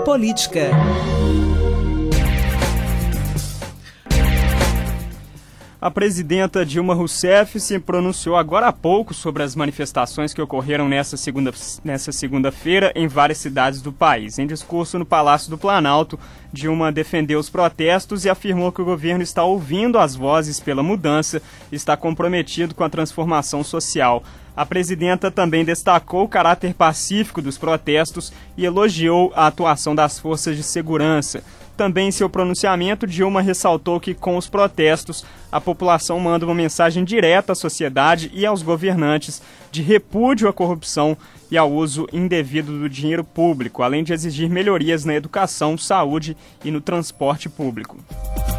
Política. A presidenta Dilma Rousseff se pronunciou agora há pouco sobre as manifestações que ocorreram nessa segunda-feira em várias cidades do país. Em discurso no Palácio do Planalto, Dilma defendeu os protestos e afirmou que o governo está ouvindo as vozes pela mudança e está comprometido com a transformação social. A presidenta também destacou o caráter pacífico dos protestos e elogiou a atuação das forças de segurança. Também em seu pronunciamento, Dilma ressaltou que, com os protestos, a população manda uma mensagem direta à sociedade e aos governantes de repúdio à corrupção e ao uso indevido do dinheiro público, além de exigir melhorias na educação, saúde e no transporte público.